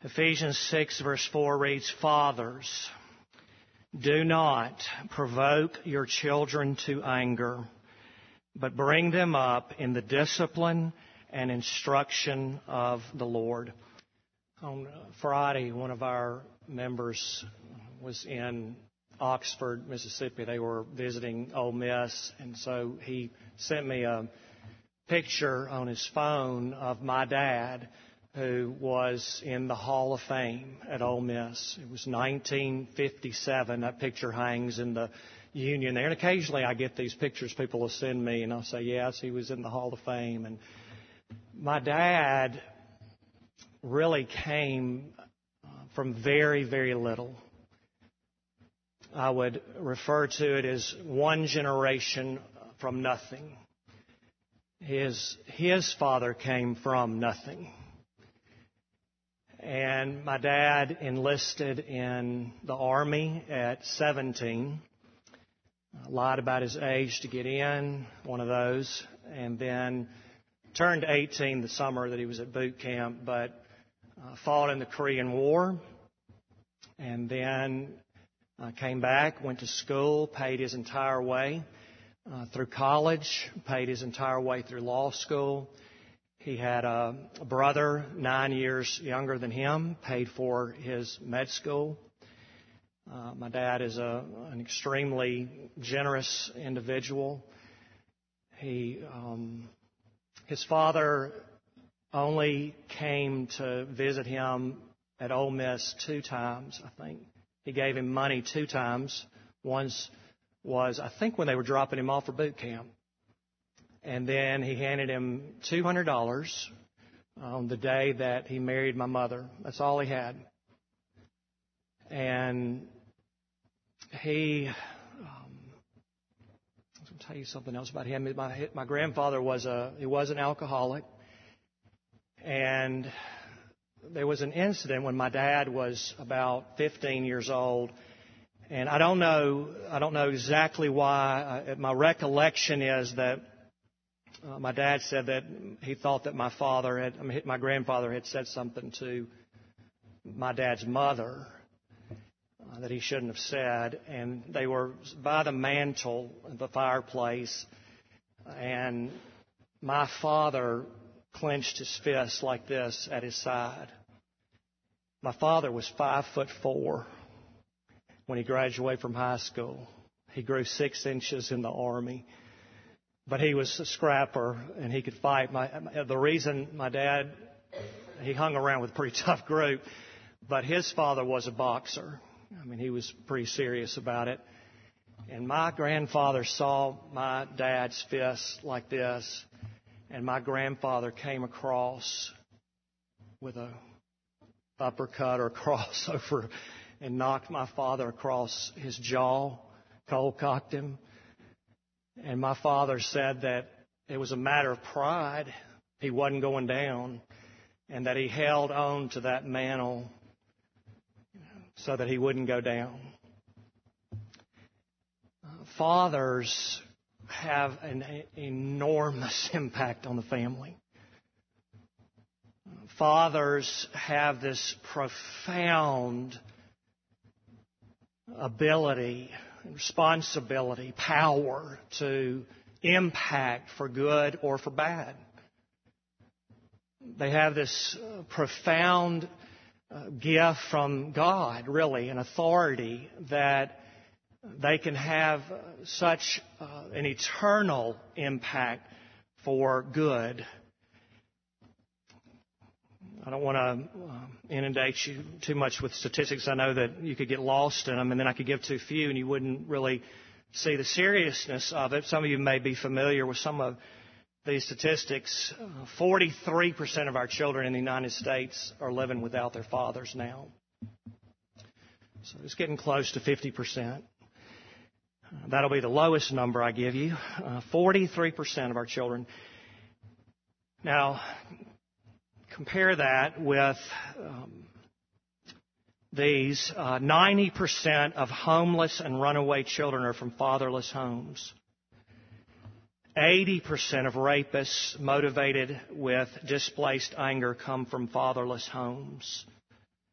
Ephesians 6 verse 4 reads, "Fathers, do not provoke your children to anger, but bring them up in the discipline and instruction of the Lord." On Friday, one of our members was in Oxford, Mississippi. They were visiting Ole Miss, and so he sent me a picture on his phone of my dad, who was in the Hall of Fame at Ole Miss. It was 1957. That picture hangs in the Union there. And occasionally I get these pictures people will send me, and I'll say, yes, he was in the Hall of Fame. And my dad really came from very, very little. I would refer to it as one generation from nothing. His father came from nothing. And my dad enlisted in the Army at 17. Lied about his age to get in, one of those. And then turned 18 the summer that he was at boot camp, but fought in the Korean War. And then came back, went to school, paid his entire way through college, paid his entire way through law school. He had a brother 9 years younger than him, paid for his med school. My dad is an extremely generous individual. His father only came to visit him at Ole Miss 2 times, I think. He gave him money 2 times. Once was, I think, when they were dropping him off for boot camp. And then he handed him $200 on the day that he married my mother. That's all he had. And he, I will tell you something else about him. My grandfather was an alcoholic. And there was an incident when my dad was about 15 years old. And I don't know exactly why. My recollection is that my dad said that he thought that my grandfather had said something to my dad's mother that he shouldn't have said. And they were by the mantle of the fireplace. And my father clenched his fist like this at his side. My father was 5'4" when he graduated from high school. He grew 6 inches in the Army. But he was a scrapper, and he could fight. The reason my dad, he hung around with a pretty tough group, but his father was a boxer. I mean, he was pretty serious about it. And my grandfather saw my dad's fist like this, and my grandfather came across with a uppercut or a crossover and knocked my father across his jaw, cold-cocked him. And my father said that it was a matter of pride. He wasn't going down, and that he held on to that mantle so that he wouldn't go down. Fathers have an enormous impact on the family. Fathers have this profound ability, responsibility, power to impact for good or for bad. They have this profound gift from God, really, an authority that they can have such an eternal impact for good. I don't want to inundate you too much with statistics. I know that you could get lost in them, and then I could give too few, and you wouldn't really see the seriousness of it. Some of you may be familiar with some of these statistics. 43% of our children in the United States are living without their fathers now. So it's getting close to 50%. That'll be the lowest number I give you. 43% of our children. Now, compare that with these. 90% of homeless and runaway children are from fatherless homes. 80% of rapists motivated with displaced anger come from fatherless homes.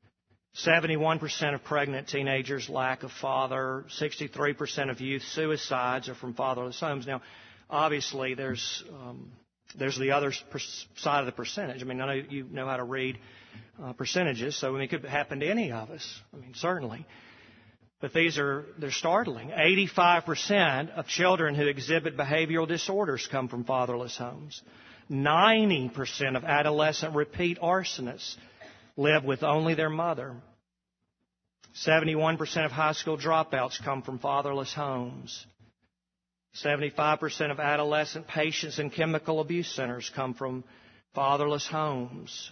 71% of pregnant teenagers lack a father. 63% of youth suicides are from fatherless homes. Now, obviously, there's the other side of the percentage. I mean, none of you know how to read percentages, so I mean, it could happen to any of us. I mean, certainly. But they're startling. 85% of children who exhibit behavioral disorders come from fatherless homes. 90% of adolescent repeat arsonists live with only their mother. 71% of high school dropouts come from fatherless homes. 75% of adolescent patients in chemical abuse centers come from fatherless homes.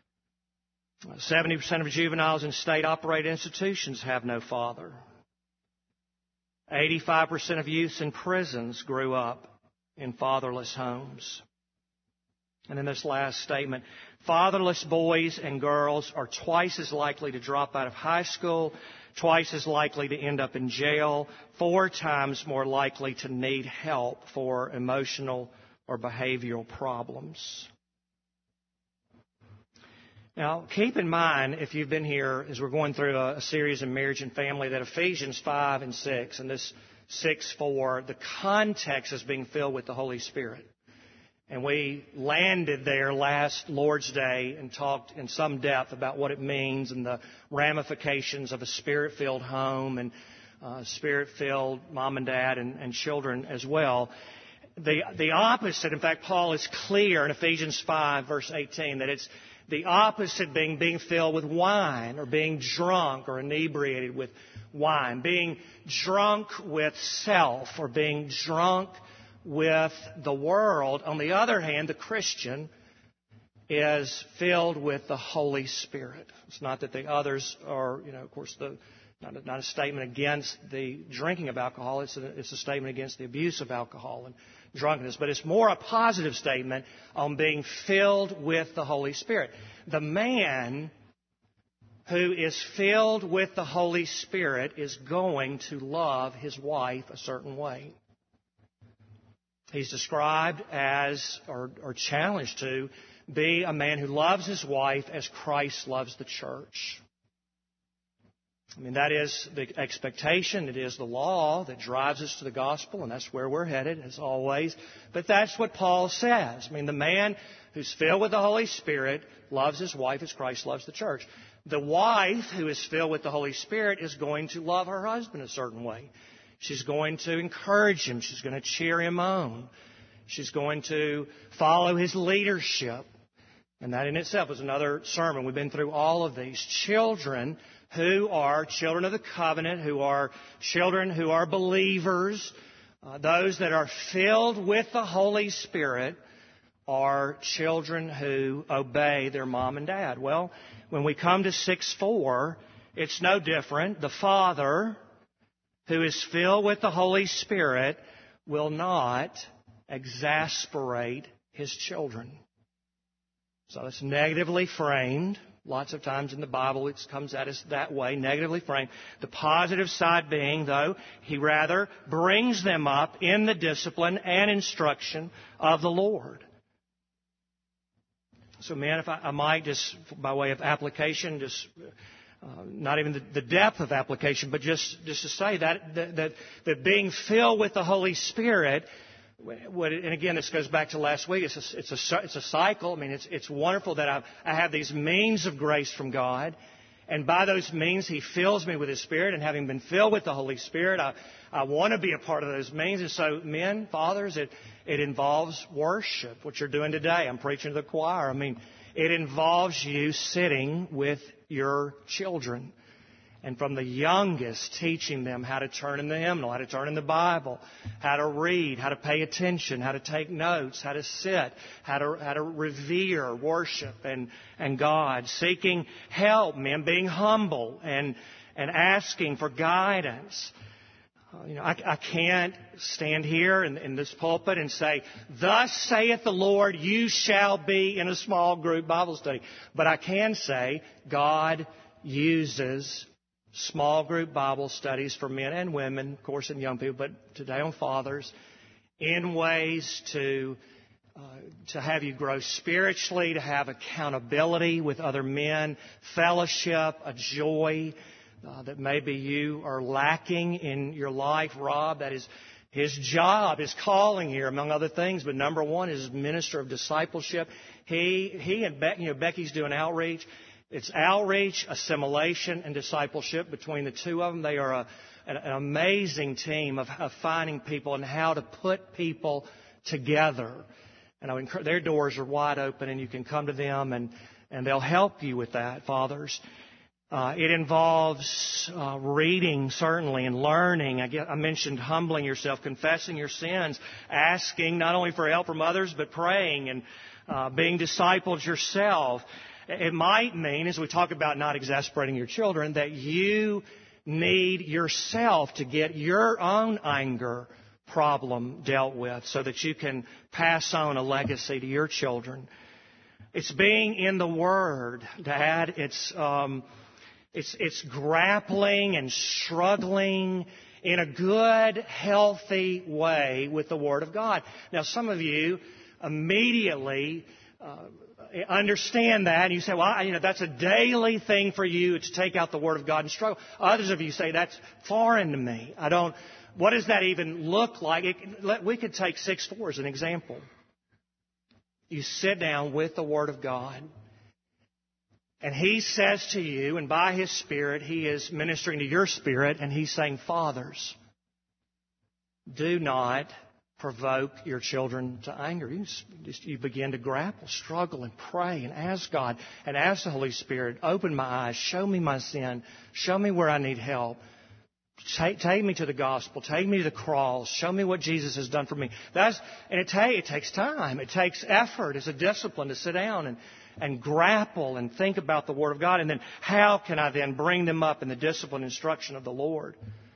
70% of juveniles in state-operated institutions have no father. 85% of youths in prisons grew up in fatherless homes. And then this last statement, fatherless boys and girls are twice as likely to drop out of high school, twice as likely to end up in jail, 4 times more likely to need help for emotional or behavioral problems. Now, keep in mind, if you've been here, as we're going through a series in marriage and family, that Ephesians 5 and 6, and this 6:4, the context is being filled with the Holy Spirit. And we landed there last Lord's Day and talked in some depth about what it means and the ramifications of a Spirit-filled home and Spirit-filled mom and dad and children as well. The opposite, in fact, Paul is clear in Ephesians 5, verse 18, that it's the opposite being filled with wine or being drunk or inebriated with wine, being drunk with self or being drunk with the world. On the other hand, the Christian is filled with the Holy Spirit. It's not that the others are, of course, not a statement against the drinking of alcohol. It's a statement against the abuse of alcohol and drunkenness. But it's more a positive statement on being filled with the Holy Spirit. The man who is filled with the Holy Spirit is going to love his wife a certain way. He's described as, or challenged to, be a man who loves his wife as Christ loves the church. I mean, that is the expectation. It is the law that drives us to the gospel, and that's where we're headed, as always. But that's what Paul says. I mean, the man who's filled with the Holy Spirit loves his wife as Christ loves the church. The wife who is filled with the Holy Spirit is going to love her husband a certain way. She's going to encourage him. She's going to cheer him on. She's going to follow his leadership. And that in itself is another sermon. We've been through all of these. Children who are children of the covenant, who are children who are believers, those that are filled with the Holy Spirit are children who obey their mom and dad. Well, when we come to 6:4, it's no different. The father who is filled with the Holy Spirit will not exasperate his children. So it's negatively framed. Lots of times in the Bible it comes at us that way, negatively framed. The positive side being, though, he rather brings them up in the discipline and instruction of the Lord. So, man, if I might just, by way of application, just not even the depth of application, but just to say that being filled with the Holy Spirit, and again, this goes back to last week. It's a cycle. I mean, it's wonderful that I have these means of grace from God, and by those means, He fills me with His Spirit. And having been filled with the Holy Spirit, I want to be a part of those means. And so, men, fathers, it involves worship, what you're doing today. I'm preaching to the choir. I mean, it involves you sitting with your children. And from the youngest, teaching them how to turn in the hymnal, how to turn in the Bible, how to read, how to pay attention, how to take notes, how to sit, how to revere, worship and God, seeking help, men, being humble and asking for guidance. I can't stand here in this pulpit and say, "Thus saith the Lord, you shall be in a small group Bible study." But I can say God uses small group Bible studies for men and women, of course, and young people, but today on fathers, in ways to to have you grow spiritually, to have accountability with other men, fellowship, a joy that maybe you are lacking in your life. Rob, that is his job, his calling here, among other things. But number one is minister of discipleship. He and Becky's doing outreach. It's outreach, assimilation, and discipleship between the two of them. They are an amazing team of finding people and how to put people together. And their doors are wide open, and you can come to them, and they'll help you with that, fathers. It involves reading, certainly, and learning. I mentioned humbling yourself, confessing your sins, asking not only for help from others, but praying and being discipled yourself. It might mean, as we talk about not exasperating your children, that you need yourself to get your own anger problem dealt with so that you can pass on a legacy to your children. It's being in the Word, Dad. It's grappling and struggling in a good, healthy way with the Word of God. Now, some of you immediately understand that, and you say, well, that's a daily thing for you to take out the Word of God and struggle. Others of you say, that's foreign to me. What does that even look like? We could take 6-4 as an example. You sit down with the Word of God, and He says to you, and by His Spirit, He is ministering to your spirit, and He's saying, fathers, do not provoke your children to anger. You begin to grapple, struggle, and pray, and ask God, and ask the Holy Spirit, open my eyes, show me my sin, show me where I need help. Take me to the gospel. Take me to the cross. Show me what Jesus has done for me. It takes time. It takes effort. It's a discipline to sit down and grapple and think about the Word of God. And then how can I then bring them up in the discipline and instruction of the Lord?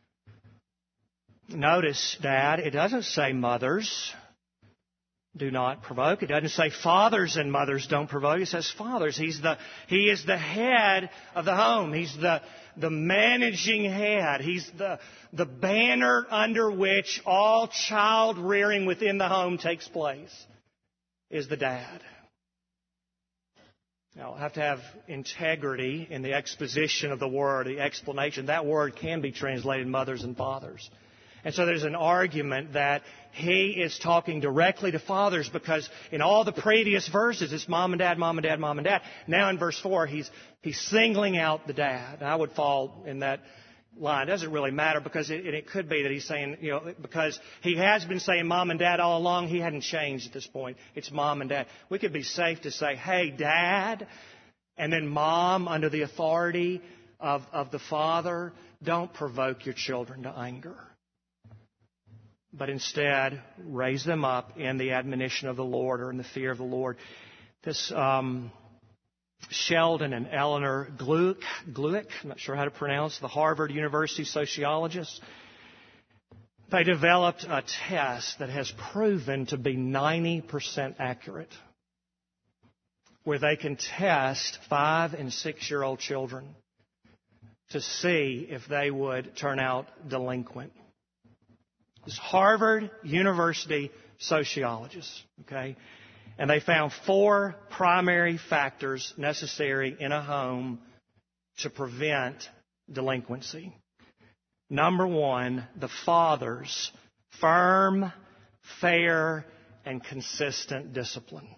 Notice, Dad, it doesn't say mothers do not provoke. It doesn't say fathers and mothers don't provoke. It says fathers. He is the head of the home. He's the managing head. He's the banner under which all child rearing within the home takes place, is the dad. Now, I have to have integrity in the exposition of the word, the explanation. That word can be translated mothers and fathers. And so there's an argument that he is talking directly to fathers because in all the previous verses, it's mom and dad, mom and dad, mom and dad. Now in verse 4, he's singling out the dad. I would fall in that line. It doesn't really matter because it could be that he's saying, because he has been saying mom and dad all along, he hadn't changed at this point. It's mom and dad. We could be safe to say, hey, dad, and then mom under the authority of the father, don't provoke your children to anger. But instead, raise them up in the admonition of the Lord or in the fear of the Lord. This Sheldon and Eleanor Glueck, I'm not sure how to pronounce, the Harvard University sociologists, they developed a test that has proven to be 90% accurate, where they can test 5- and 6-year-old children to see if they would turn out delinquent. It's Harvard University sociologists, okay? And they found 4 primary factors necessary in a home to prevent delinquency. Number 1, the father's firm, fair, and consistent discipline.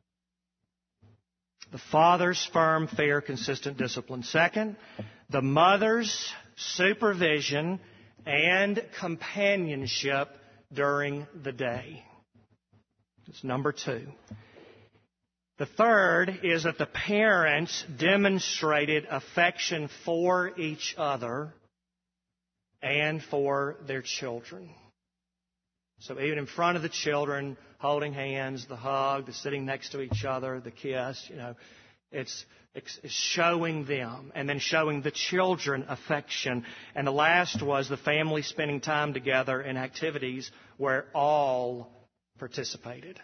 The father's firm, fair, consistent discipline. Second, the mother's supervision and companionship during the day. That's number 2. The third is that the parents demonstrated affection for each other and for their children. So even in front of the children, holding hands, the hug, the sitting next to each other, the kiss, it's showing them and then showing the children affection. And the last was the family spending time together in activities where all participated.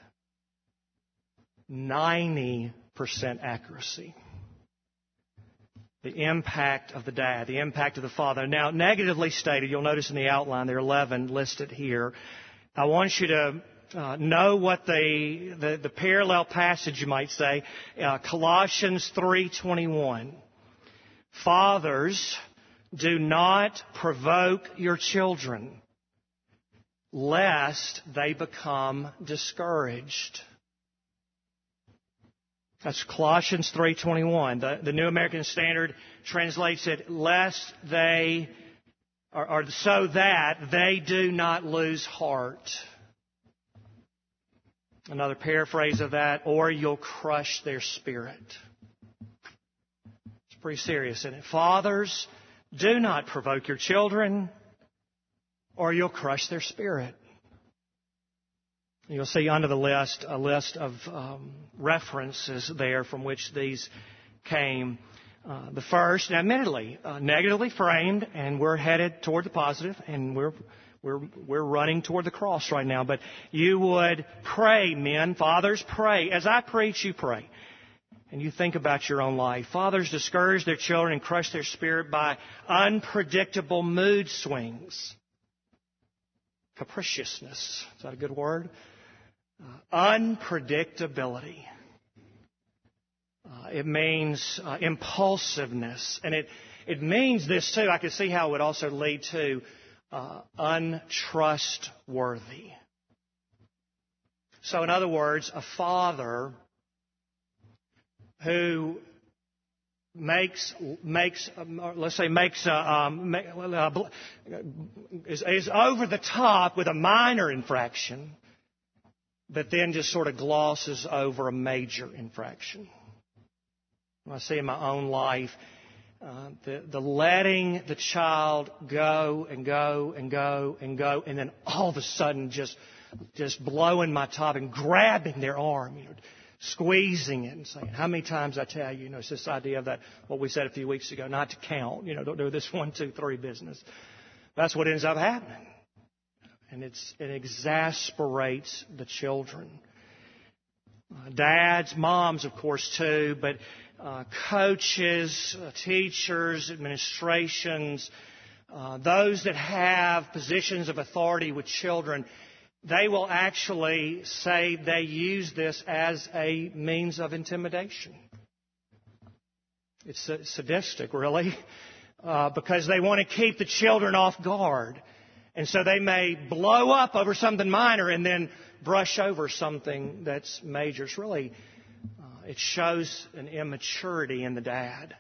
90% accuracy. The impact of the dad, the impact of the father. Now, negatively stated, you'll notice in the outline there are 11 listed here. I want you to know what the parallel passage, you might say, Colossians 3:21. Fathers, do not provoke your children, lest they become discouraged. That's Colossians 3:21. The New American Standard translates it, lest they, or so that they do not lose heart. Another paraphrase of that, or you'll crush their spirit. It's pretty serious, isn't it? Fathers, do not provoke your children, or you'll crush their spirit. You'll see under the list a list of references there from which these came. The first, admittedly, negatively framed, and we're headed toward the positive, and we're running toward the cross right now. But you would pray, men, fathers, pray. As I preach, you pray. And you think about your own life. Fathers discourage their children and crush their spirit by unpredictable mood swings. Capriciousness. Is that a good word? Unpredictability. It means impulsiveness. And it means this too. I can see how it would also lead to untrustworthy. So in other words, a father who is over the top with a minor infraction, but then just sort of glosses over a major infraction. I see in my own life, the letting the child go and go and go and go, and then all of a sudden just blowing my top and grabbing their arm, squeezing it and saying, how many times I tell you, it's this idea of that, what we said a few weeks ago, not to count, don't do this 1, 2, 3 business. That's what ends up happening. And it exasperates the children. Dads, moms, of course, too, but coaches, teachers, administrations, those that have positions of authority with children, they will actually say they use this as a means of intimidation. It's sadistic, really, because they want to keep the children off guard. And so they may blow up over something minor and then brush over something that's major. It's really, it shows an immaturity in the dad.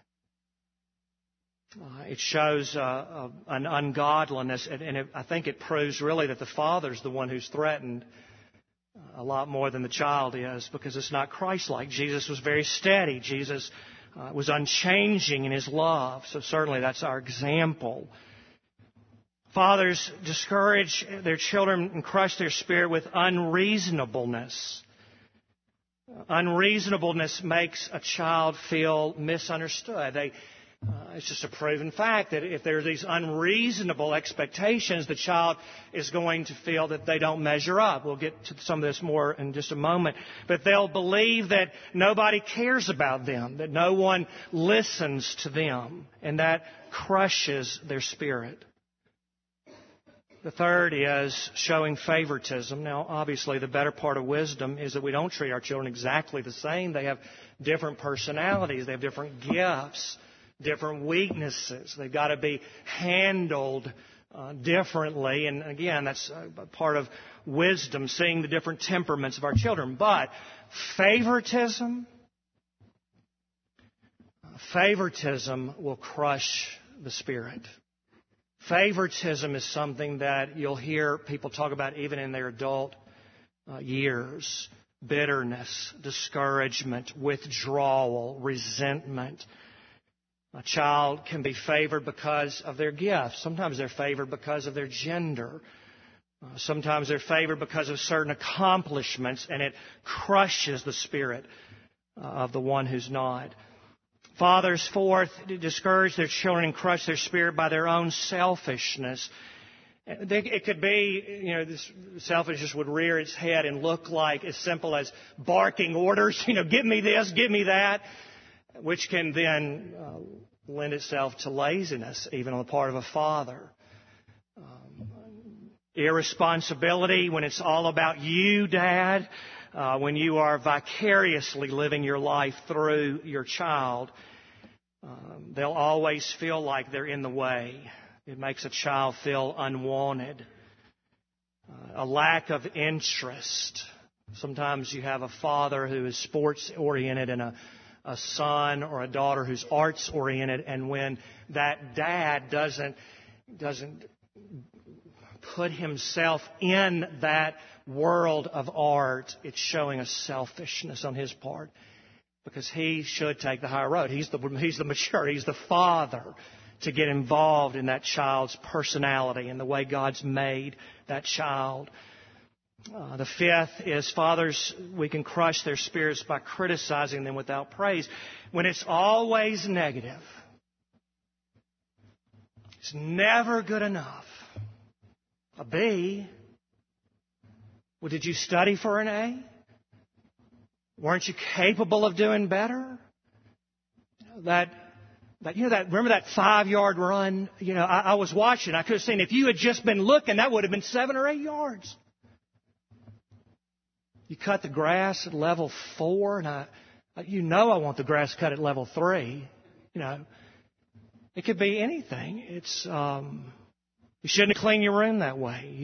It shows an ungodliness, and I think it proves really that the father's the one who's threatened a lot more than the child is, because it's not Christ-like. Jesus was very steady. Jesus was unchanging in His love. So certainly that's our example. Fathers discourage their children and crush their spirit with unreasonableness. Unreasonableness makes a child feel misunderstood. It's just a proven fact that if there are these unreasonable expectations, the child is going to feel that they don't measure up. We'll get to some of this more in just a moment. But they'll believe that nobody cares about them, that no one listens to them, and that crushes their spirit. The third is showing favoritism. Now, obviously, the better part of wisdom is that we don't treat our children exactly the same. They have different personalities. They have different gifts, different weaknesses. They've got to be handled differently. And again, that's a part of wisdom, seeing the different temperaments of our children. But favoritism will crush the spirit. Favoritism is something that you'll hear people talk about even in their adult years. Bitterness, discouragement, withdrawal, resentment. A child can be favored because of their gifts. Sometimes they're favored because of their gender. Sometimes they're favored because of certain accomplishments, and it crushes the spirit of the one who's not. Fathers, fourth, discourage their children and crush their spirit by their own selfishness. It could be, this selfishness would rear its head and look like as simple as barking orders, give me this, give me that, which can then lend itself to laziness, even on the part of a father. irresponsibility when it's all about you, Dad, when you are vicariously living your life through your child. They'll always feel like they're in the way. It makes a child feel unwanted. A lack of interest. Sometimes you have a father who is sports-oriented and a son or a daughter who's arts-oriented, and when that dad doesn't put himself in that world of art, it's showing a selfishness on his part, because he should take the higher road. He's the mature, he's the father to get involved in that child's personality and the way God's made that child. The fifth is fathers, we can crush their spirits by criticizing them without praise. When it's always negative, it's never good enough. A B. Well, did you study for an A? Weren't you capable of doing better? Remember that 5-yard run? I was watching. I could have seen, if you had just been looking, that would have been 7 or 8 yards. You cut the grass at level 4, and I want the grass cut at level 3. It could be anything. It's you shouldn't clean your room that way.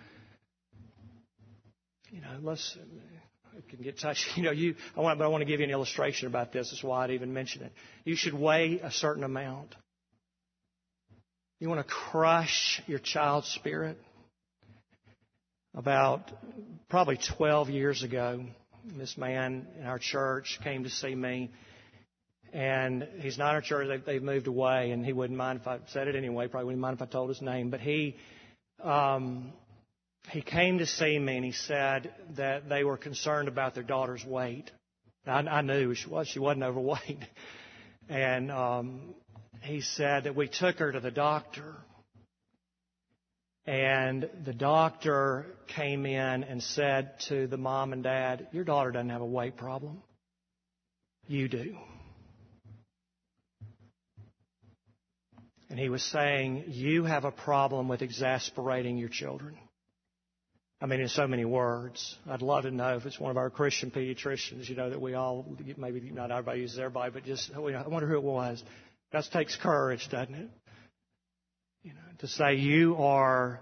It can get touchy. I want to give you an illustration about this. That's why I'd even mention it. You should weigh a certain amount. You want to crush your child's spirit. About probably 12 years ago, this man in our church came to see me. And he's not in our church. They've moved away, and he wouldn't mind if I said it anyway. Probably wouldn't mind if I told his name. But he came to see me, and he said that they were concerned about their daughter's weight. I knew she was. She wasn't overweight. And he said that we took her to the doctor. And the doctor came in and said to the mom and dad, your daughter doesn't have a weight problem. You do. And he was saying, you have a problem with exasperating your children. I mean, in so many words. I'd love to know if it's one of our Christian pediatricians, that we all, maybe not everybody uses everybody, but just, I wonder who it was. That takes courage, doesn't it? To say you're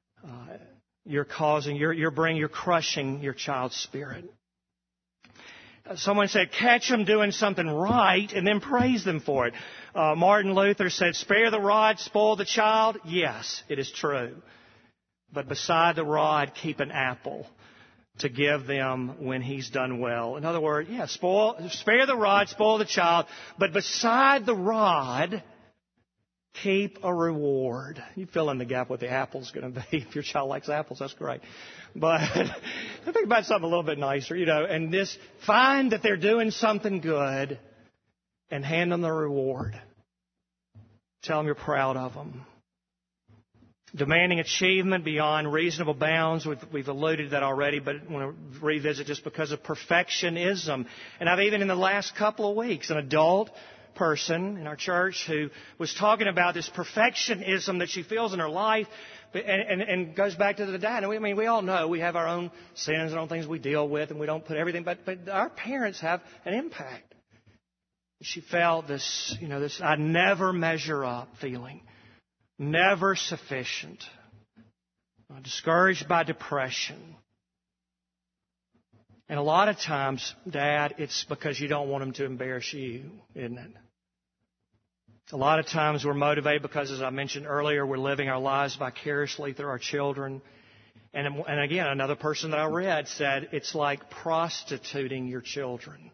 crushing your child's spirit. Someone said, catch them doing something right and then praise them for it. Martin Luther said, spare the rod, spoil the child. Yes, it is true. But beside the rod, keep an apple to give them when he's done well. In other words, spare the rod, spoil the child, but beside the rod, keep a reward. You fill in the gap what the apple's going to be. If your child likes apples, that's great. But think about something a little bit nicer, and this, find that they're doing something good and hand them the reward. Tell them you're proud of them. Demanding achievement beyond reasonable bounds. We've alluded to that already, but I want to revisit just because of perfectionism. And I've even in the last couple of weeks, an adult person in our church who was talking about this perfectionism that she feels in her life and goes back to the dad. And we all know we have our own sins and own things we deal with, and we don't put everything, but our parents have an impact. She felt this I never measure up feeling. Never sufficient. Discouraged by depression. And a lot of times, Dad, it's because you don't want them to embarrass you, isn't it? A lot of times we're motivated because, as I mentioned earlier, we're living our lives vicariously through our children. And again, another person that I read said it's like prostituting your children.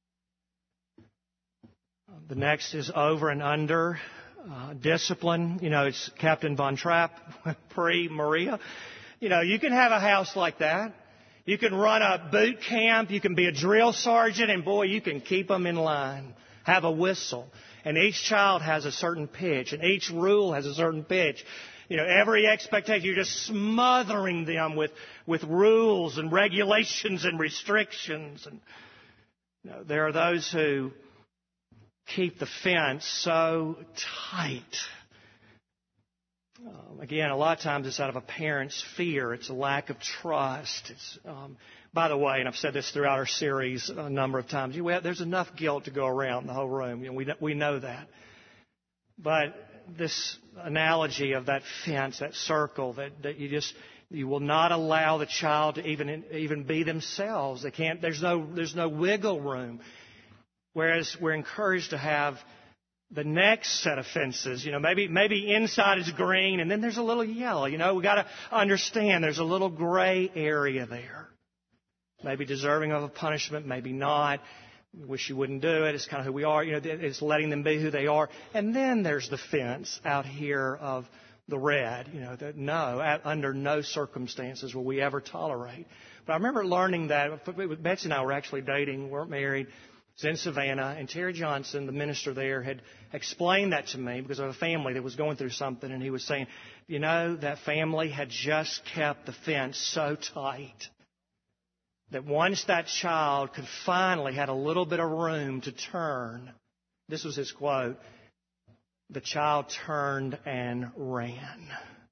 The next is over and under. Discipline. It's Captain Von Trapp, pre-Maria. You can have a house like that. You can run a boot camp. You can be a drill sergeant, and boy, you can keep them in line. Have a whistle. And each child has a certain pitch, and each rule has a certain pitch. Every expectation, you're just smothering them with rules and regulations and restrictions. And there are those who keep the fence so tight Again, a lot of times it's out of a parent's fear. It's a lack of trust. It's, by the way, and I've said this throughout our series a number of times, there's enough guilt to go around the whole room. We know that. But this analogy of that fence, that circle, that you will not allow the child to even be themselves. They can't. There's no wiggle room. Whereas we're encouraged to have the next set of fences, maybe inside is green and then there's a little yellow. We got to understand there's a little gray area there. Maybe deserving of a punishment, maybe not. Wish you wouldn't do it. It's kind of who we are. It's letting them be who they are. And then there's the fence out here of the red. Under no circumstances will we ever tolerate. But I remember learning that. Betsy and I were actually dating, weren't married. It was in Savannah, and Terry Johnson, the minister there, had explained that to me because of a family that was going through something, and he was saying, that family had just kept the fence so tight that once that child could finally had a little bit of room to turn, this was his quote, the child turned and ran,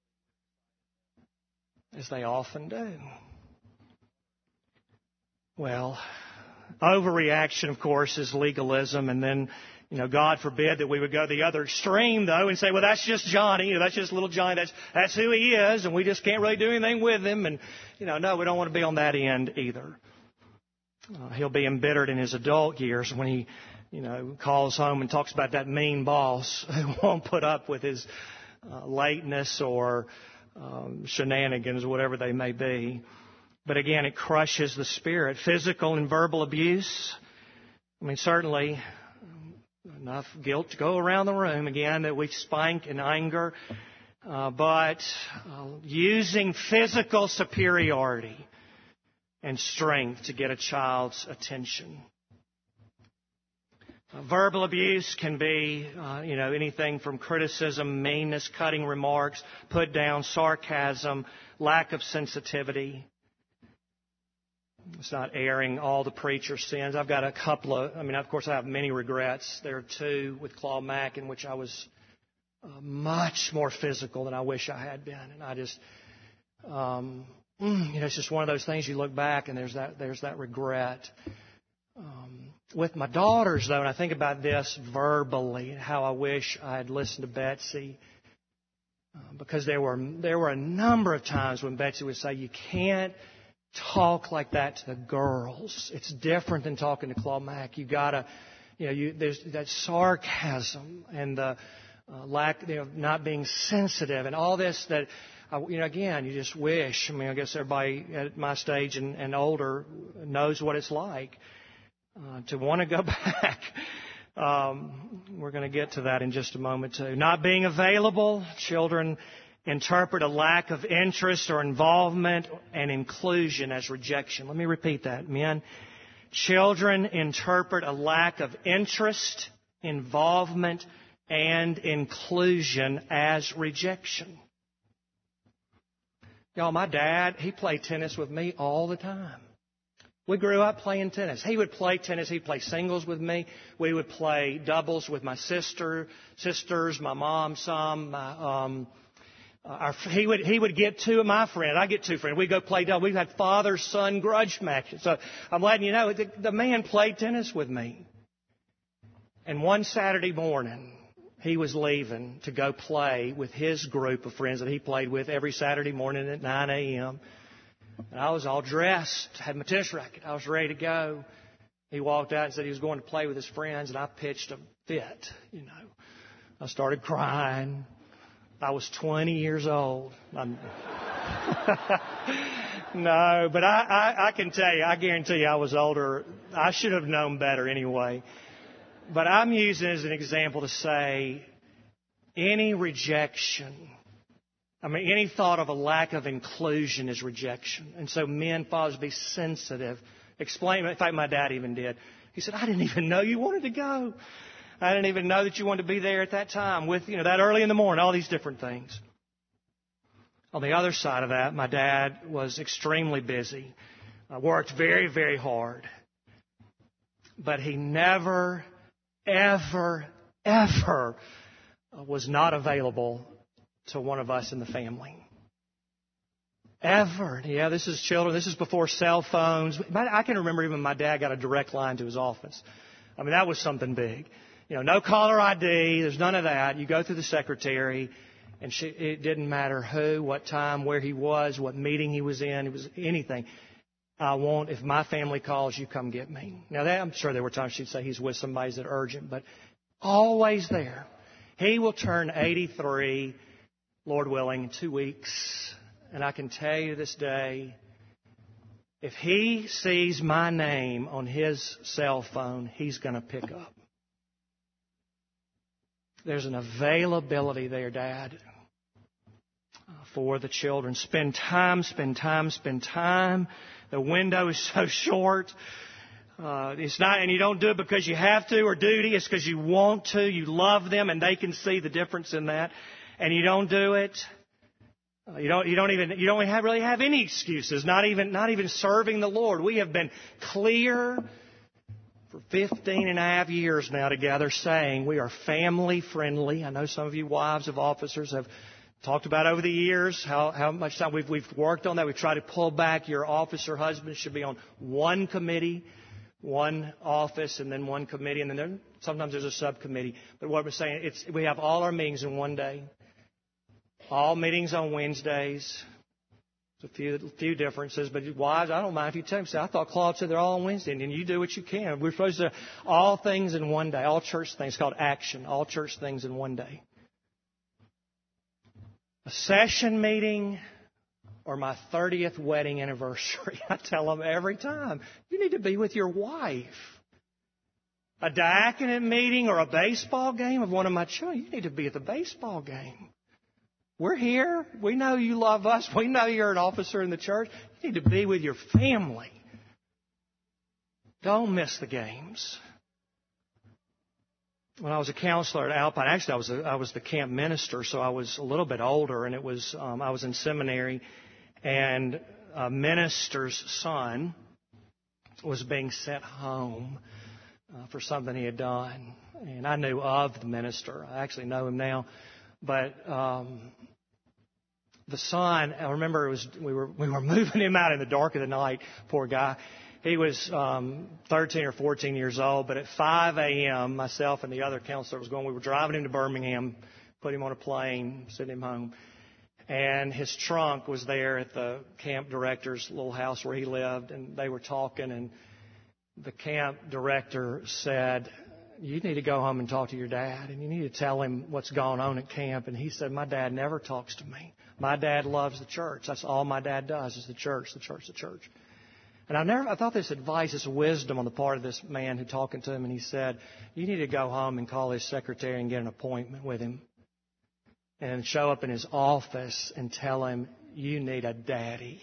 as they often do. Well, overreaction, of course, is legalism, and then, God forbid that we would go the other extreme, though, and say, well, that's just Johnny, that's just little Johnny, that's who he is, and we just can't really do anything with him, and, no, we don't want to be on that end either. He'll be embittered in his adult years when he, calls home and talks about that mean boss who won't put up with his lateness or shenanigans, whatever they may be. But again, it crushes the spirit. Physical and verbal abuse. Certainly enough guilt to go around the room again that we spank in anger. But using physical superiority and strength to get a child's attention. Verbal abuse can be, anything from criticism, meanness, cutting remarks, put down, sarcasm, lack of sensitivity. It's not airing all the preacher's sins. I've got a couple of course I have many regrets. There are two with Claude Mack in which I was much more physical than I wish I had been. And I just, it's just one of those things you look back and there's that regret. With my daughters, though, and I think about this verbally, how I wish I had listened to Betsy. Because there were a number of times when Betsy would say, you can't talk like that to the girls. It's different than talking to Claude Mack. You gotta, there's that sarcasm and the lack, not being sensitive and all this that, again, you just wish. I guess everybody at my stage and older knows what it's like to want to go back. We're going to get to that in just a moment too. Not being available, children interpret a lack of interest or involvement and inclusion as rejection. Let me repeat that. Men, children interpret a lack of interest, involvement, and inclusion as rejection. Y'all, my dad, he played tennis with me all the time. We grew up playing tennis. He would play tennis. He'd play singles with me. We would play doubles with my sisters, my mom, some, he would get two of my friends. I get two friends. We go play double. We've had father-son grudge matches. So I'm letting you know, the man played tennis with me. And one Saturday morning, he was leaving to go play with his group of friends that he played with every Saturday morning at 9 a.m. And I was all dressed, had my tennis racket. I was ready to go. He walked out and said he was going to play with his friends, and I pitched a fit, I started crying. I was 20 years old. No, but I can tell you, I guarantee you I was older. I should have known better anyway. But I'm using it as an example to say any rejection, any thought of a lack of inclusion is rejection. And so men, fathers, be sensitive. Explain. In fact, my dad even did. He said, I didn't even know you wanted to go. I didn't even know that you wanted to be there at that time with, that early in the morning, all these different things. On the other side of that, my dad was extremely busy, worked very, very hard. But he never, ever, ever was not available to one of us in the family. Ever. Yeah, this is children. This is before cell phones. I can remember even my dad got a direct line to his office. I mean, that was something big. No caller ID. There's none of that. You go through the secretary, and it didn't matter who, what time, where he was, what meeting he was in. It was anything. If my family calls, you come get me. Now, I'm sure there were times she'd say he's with somebody that's urgent, but always there. He will turn 83, Lord willing, in 2 weeks. And I can tell you this day, if he sees my name on his cell phone, he's going to pick up. There's an availability there, Dad, for the children. Spend time. The window is so short. It's not, and you don't do it because you have to or duty. It's because you want to. You love them, and they can see the difference in that. And you don't do it. You don't really have any excuses. Not even serving the Lord. We have been clear for 15 and a half years now together, saying we are family friendly. I know some of you wives of officers have talked about over the years how much time we've worked on that. We've tried to pull back. Your officer husband should be on one committee, one office, and then one committee, and then sometimes there's a subcommittee. But what we're saying, we have all our meetings in one day. All meetings on Wednesdays. There's a few differences, but wives, I don't mind if you tell me. Say, I thought Claude said they're all on Wednesday, and you do what you can. We're supposed to all things in one day, all church things. It's called action. All church things in one day. A session meeting or my 30th wedding anniversary. I tell them every time, you need to be with your wife. A diaconate meeting or a baseball game of one of my children, you need to be at the baseball game. We're here. We know you love us. We know you're an officer in the church. You need to be with your family. Don't miss the games. When I was a counselor at Alpine, actually I was the camp minister, so I was a little bit older, and I was in seminary, and a minister's son was being sent home for something he had done, and I knew of the minister. I actually know him now, but the son, I remember we were moving him out in the dark of the night. Poor guy. He was 13 or 14 years old, but at 5 a.m., myself and the other counselor we were driving him to Birmingham, put him on a plane, sent him home. And his trunk was there at the camp director's little house where he lived, and they were talking, and the camp director said, you need to go home and talk to your dad, and you need to tell him what's going on at camp. And he said, my dad never talks to me. My dad loves the church. That's all my dad does is the church, the church, the church. And I thought this advice, this wisdom on the part of this man who talking to him, and he said, you need to go home and call his secretary and get an appointment with him. And show up in his office and tell him, you need a daddy.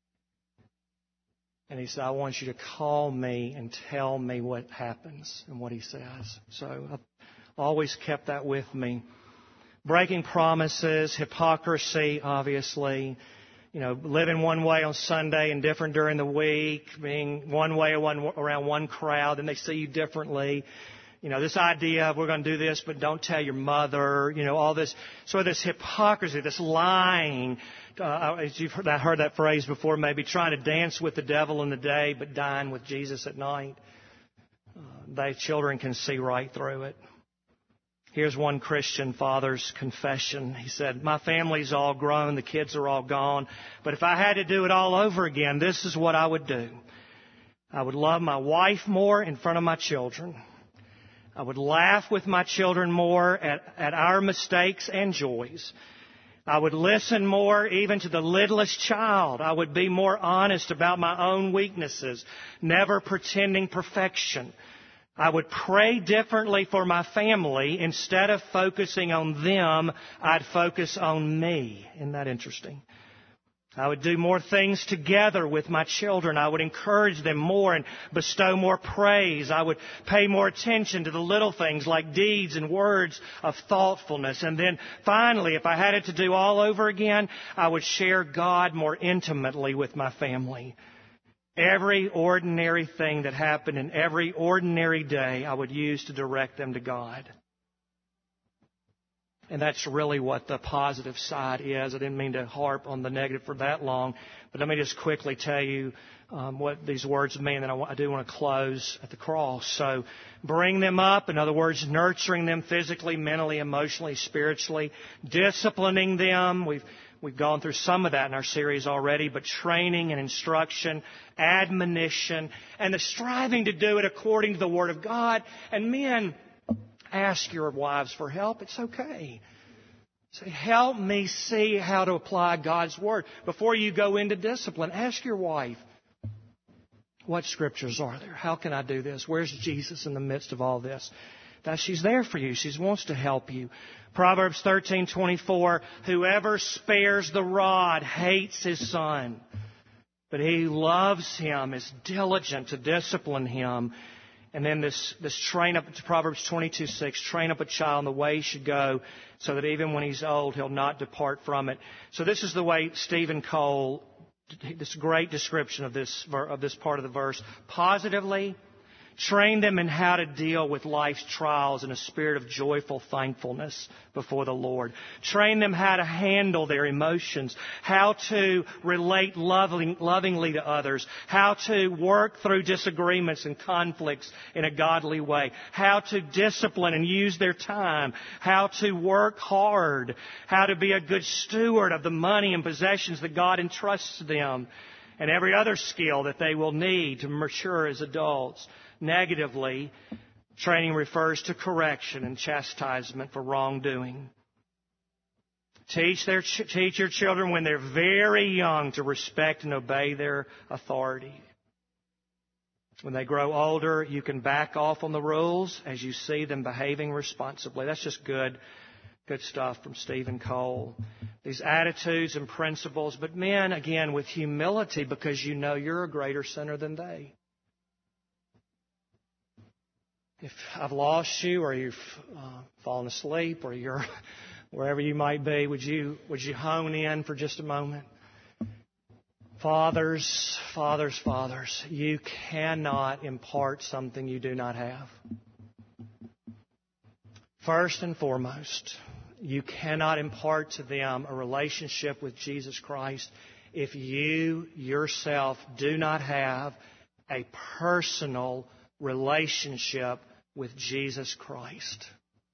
And he said, I want you to call me and tell me what happens and what he says. So I've always kept that with me. Breaking promises, hypocrisy, obviously. Living one way on Sunday and different during the week, being one way around one crowd, and they see you differently. This idea of we're going to do this, but don't tell your mother, all this. So this hypocrisy, this lying, as you've heard that phrase before, maybe trying to dance with the devil in the day, but dine with Jesus at night. Children can see right through it. Here's one Christian father's confession. He said, my family's all grown, the kids are all gone, but if I had to do it all over again, this is what I would do. I would love my wife more in front of my children. I would laugh with my children more at our mistakes and joys. I would listen more even to the littlest child. I would be more honest about my own weaknesses, never pretending perfection. I would pray differently for my family. Instead of focusing on them, I'd focus on me. Isn't that interesting? I would do more things together with my children. I would encourage them more and bestow more praise. I would pay more attention to the little things like deeds and words of thoughtfulness. And then finally, if I had it to do all over again, I would share God more intimately with my family. Every ordinary thing that happened in every ordinary day, I would use to direct them to God. And that's really what the positive side is. I didn't mean to harp on the negative for that long, but let me just quickly tell you what these words mean, and I do want to close at the cross. So, bring them up, in other words, nurturing them physically, mentally, emotionally, spiritually, disciplining them. We've gone through some of that in our series already, but training and instruction, admonition, and the striving to do it according to the Word of God. And men, ask your wives for help. It's okay. Say, help me see how to apply God's Word. Before you go into discipline, ask your wife, what scriptures are there? How can I do this? Where's Jesus in the midst of all this? That she's there for you. She wants to help you. Proverbs 13:24, whoever spares the rod hates his son, but he who loves him is diligent to discipline him. And then this train up, Proverbs 22:6, train up a child in the way he should go, so that even when he's old, he'll not depart from it. So this is the way Stephen Cole, this great description of this part of the verse. Positively, train them in how to deal with life's trials in a spirit of joyful thankfulness before the Lord. Train them how to handle their emotions, how to relate lovingly to others, how to work through disagreements and conflicts in a godly way, how to discipline and use their time, how to work hard, how to be a good steward of the money and possessions that God entrusts to them, and every other skill that they will need to mature as adults. Negatively, training refers to correction and chastisement for wrongdoing. Teach your children when they're very young to respect and obey their authority. When they grow older, you can back off on the rules as you see them behaving responsibly. That's just good stuff from Stephen Cole. These attitudes and principles, but men, again, with humility, because you know you're a greater sinner than they. If I've lost you, or you've fallen asleep, or you're wherever you might be, would you hone in for just a moment? Fathers, you cannot impart something you do not have. First and foremost, you cannot impart to them a relationship with Jesus Christ if you yourself do not have a personal relationship with Jesus Christ.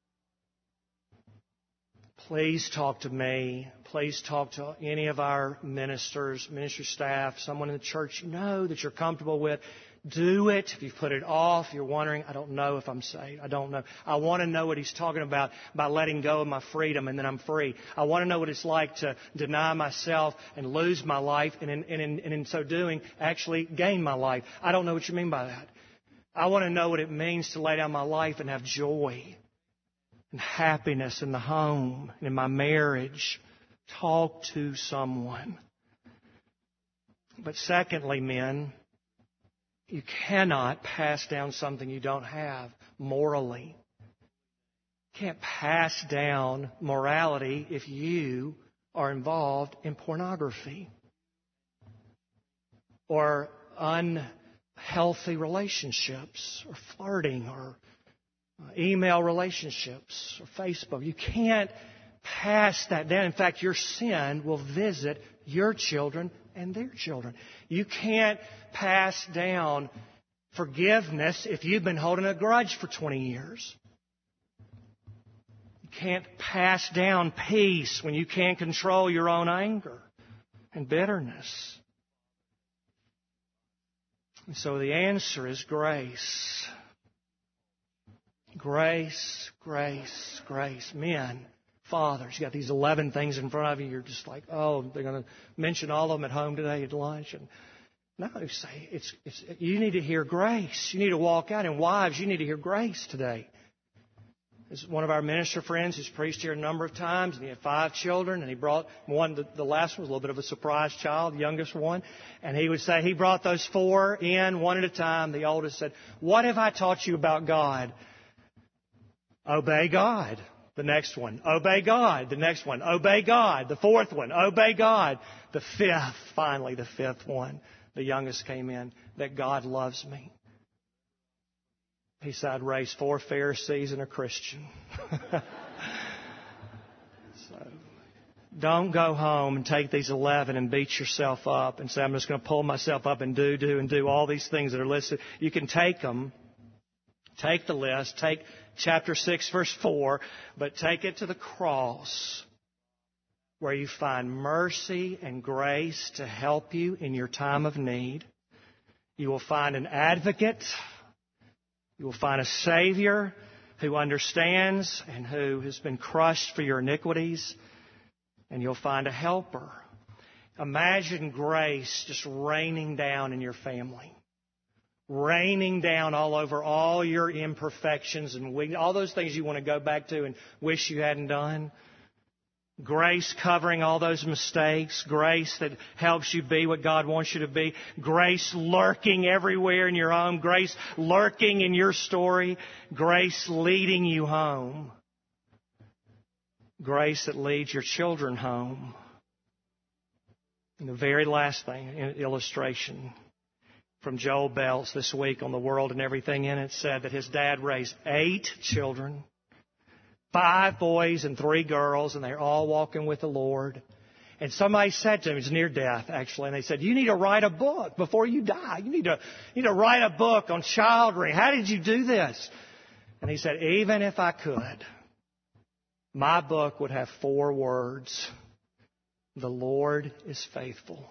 Please talk to me. Please talk to any of our ministers, ministry staff, someone in the church you know that you're comfortable with. Do it. If you've put it off, you're wondering, I don't know if I'm saved. I don't know. I want to know what he's talking about by letting go of my freedom and then I'm free. I want to know what it's like to deny myself and lose my life and in so doing actually gain my life. I don't know what you mean by that. I want to know what it means to lay down my life and have joy and happiness in the home and in my marriage. Talk to someone. But secondly, men, you cannot pass down something you don't have morally. You can't pass down morality if you are involved in pornography or unhealthy relationships or flirting or email relationships or Facebook. You can't pass that down. In fact, your sin will visit your children and their children. You can't pass down forgiveness if you've been holding a grudge for 20 years. You can't pass down peace when you can't control your own anger and bitterness. And so the answer is grace. Grace, grace, grace. Men, fathers, you got these 11 things in front of you. You're just like, oh, they're going to mention all of them at home today at lunch. And no, say it's you need to hear grace. You need to walk out. And wives, you need to hear grace today. There's one of our minister friends who's preached here a number of times, and he had 5 children, and he brought one. The last one was a little bit of a surprise child, the youngest one, and he would say he brought those 4 in one at a time. The oldest said, "What have I taught you about God?" Obey God. The next one, obey God. The next one, obey God. The 4th one, obey God. The 5th, finally, the 5th one, the youngest came in, that God loves me. He said, I'd raise 4 Pharisees and a Christian. Don't go home and take these 11 and beat yourself up and say, I'm just going to pull myself up and do all these things that are listed. You can take them. Take the list. Take chapter 6, verse 4. But take it to the cross where you find mercy and grace to help you in your time of need. You will find an advocate. You will find a Savior who understands and who has been crushed for your iniquities. And you'll find a helper. Imagine grace just raining down in your family. Raining down all over all your imperfections and all those things you want to go back to and wish you hadn't done. Grace covering all those mistakes. Grace that helps you be what God wants you to be. Grace lurking everywhere in your home. Grace lurking in your story. Grace leading you home. Grace that leads your children home. And the very last thing, an illustration from Joel Belz this week on The World and Everything in It, said that his dad raised 8 children, 5 boys and 3 girls, and they're all walking with the Lord. And somebody said to him, it's near death actually, and they said, you need to write a book before you die. You need to write a book on child rearing. How did you do this? And he said, even if I could, my book would have 4 words. The Lord is faithful.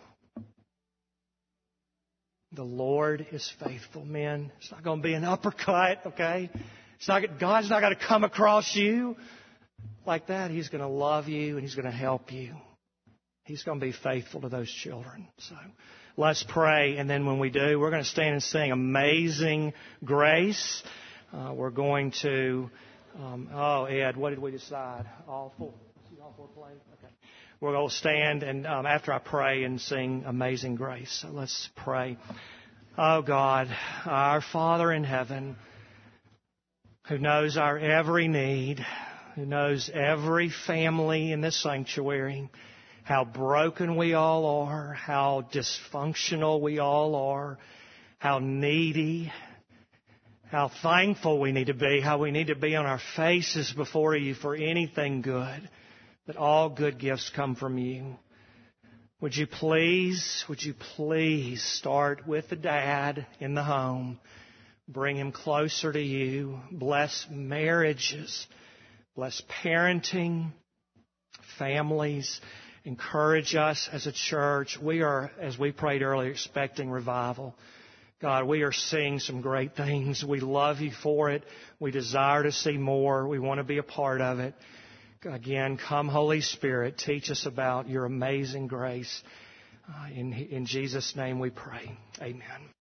The Lord is faithful, men. It's not going to be an uppercut, okay? God's not going to come across you like that. He's going to love you and He's going to help you. He's going to be faithful to those children. So let's pray, and then when we do, we're going to stand and sing Amazing Grace. We're going to... Ed, what did we decide? All 4 play? Okay. We're going to stand and after I pray and sing Amazing Grace. So let's pray. Oh God, our Father in heaven, who knows our every need, who knows every family in this sanctuary, how broken we all are, how dysfunctional we all are, how needy, how thankful we need to be, how we need to be on our faces before You for anything good, that all good gifts come from You. Would you please start with the dad in the home, bring him closer to You, bless marriages, bless parenting, families, encourage us as a church. We are, as we prayed earlier, expecting revival. God, we are seeing some great things. We love You for it. We desire to see more. We want to be a part of it. Again, come Holy Spirit, teach us about Your amazing grace. In Jesus' name we pray. Amen.